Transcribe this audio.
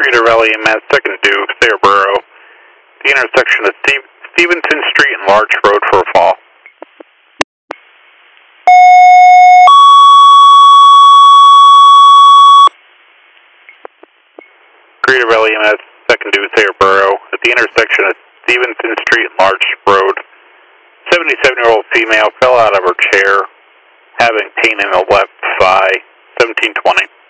Greeter Valley EMS, second due, Sayreboro. The intersection of Stevenson Street and Larch Road for a fall. Greeter Valley EMS, second due, Sayreboro. At the intersection of Stevenson Street and Larch Road, 77-year-old female fell out of her chair, having pain in the left thigh, 1720.